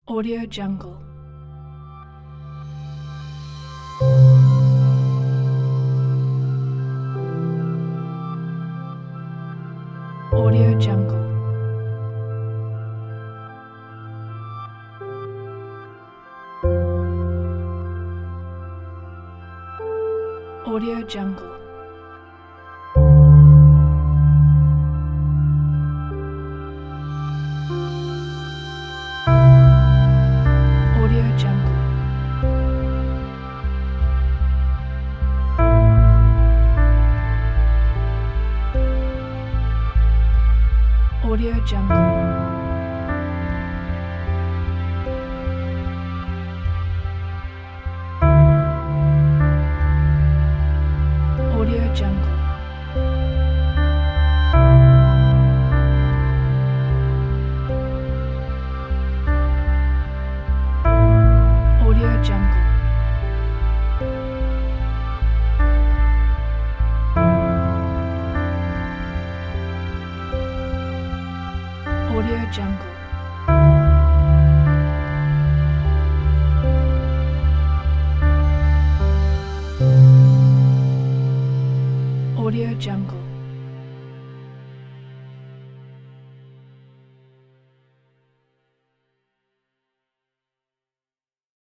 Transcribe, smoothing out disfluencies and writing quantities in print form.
Audio Jungle. Audio Jungle. Audio Jungle. Audio Jungle. Audio Jungle. Audio Jungle. Audio Jungle. Audio Jungle. Audio Jungle.